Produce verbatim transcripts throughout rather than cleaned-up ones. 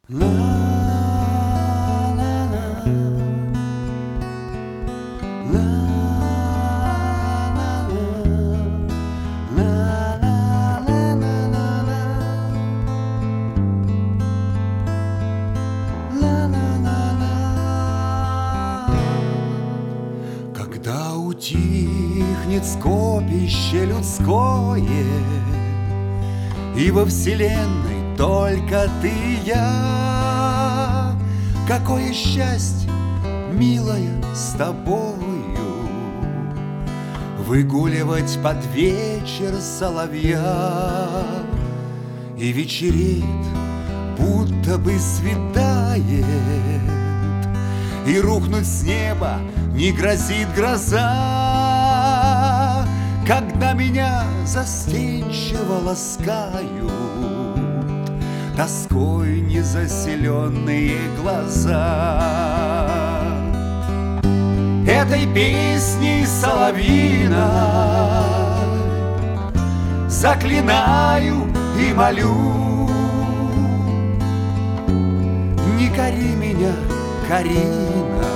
La la la la la la la la la la. Когда утихнет скопище людское, и во вселенной только ты и я, какое счастье, милая, с тобою выгуливать под вечер соловья. И вечереет, будто бы светает, и рухнуть с неба не грозит гроза, когда меня застенчиво ласкают тоской незаселенные глаза. Этой песней соловьиной заклинаю и молю: не кори меня, Карина,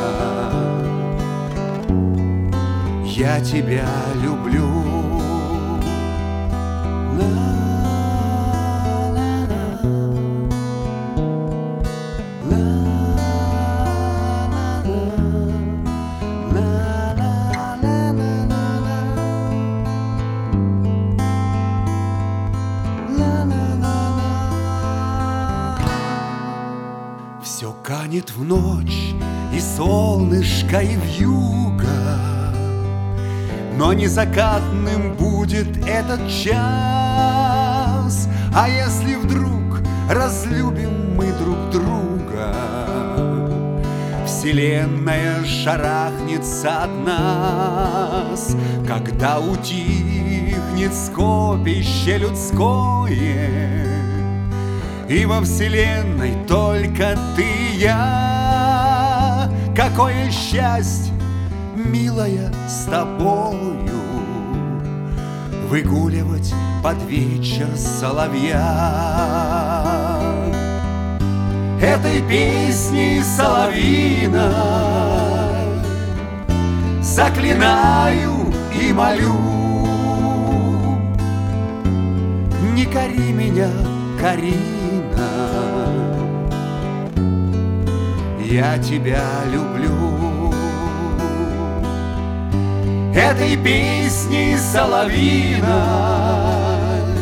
я тебя люблю. Все канет в ночь, и солнышко, и вьюга, но не закатным будет этот час. А если вдруг разлюбим мы друг друга, вселенная шарахнется от нас, когда утихнет скопище людское, и во вселенной только ты и я. Какое счастье, милая, с тобою выгуливать под вечер соловья. Этой песней соловьиной заклинаю и молю: не кори меня, Карина, я тебя люблю. Этой песней соловьиной